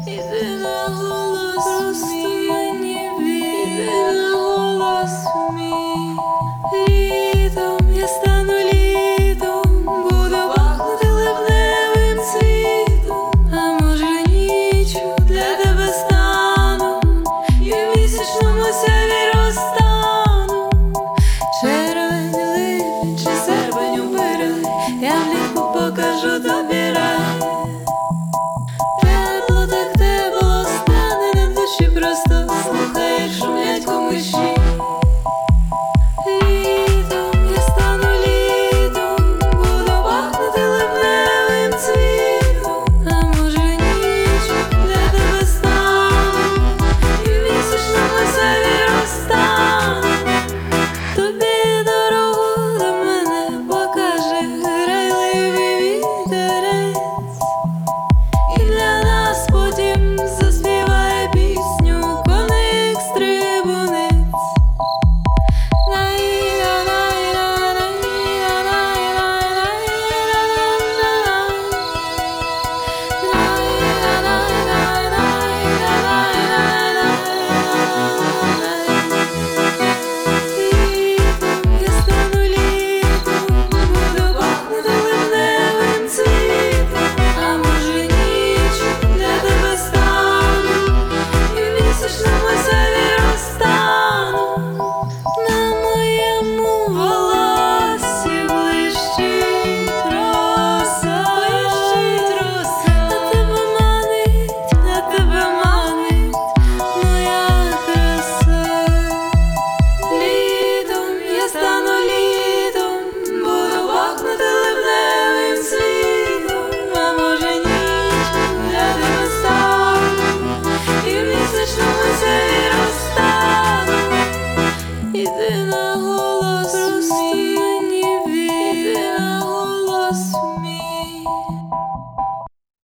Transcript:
Іди на голос, просто мені вір, іди на голос мій. Літом я стану літом, буду пахнути липневим цвітом. А може ніччю для тебе стану, і в місячному сяйві розтану. Червень, липень чи серпень убирай, я влітку покажу тобі рай. Тепло, так тепло стане на душі, просто слухай, як шумлять комиші. Літом я стану літом, буду пахнути липневим цвітом. А може ніччю для тебе стану, і в місячному сяйві розтану. Тобі дорогу до мене покаже грайливий вітерець, і для нас потім заспіває пісню коник-стрибунець. Літом я стану літом, буду пахнути липневим цвітом. А може ніччю для тебе стану, і в місячному сяйві розтану. На моєму волоссі блищить роса, на тебе манить моя краса. Літом я стану літом, буду пахнути липневим цвітом. А може ніччю для тебе стану, і в місячному сяйві розтану. Іди на голос мій.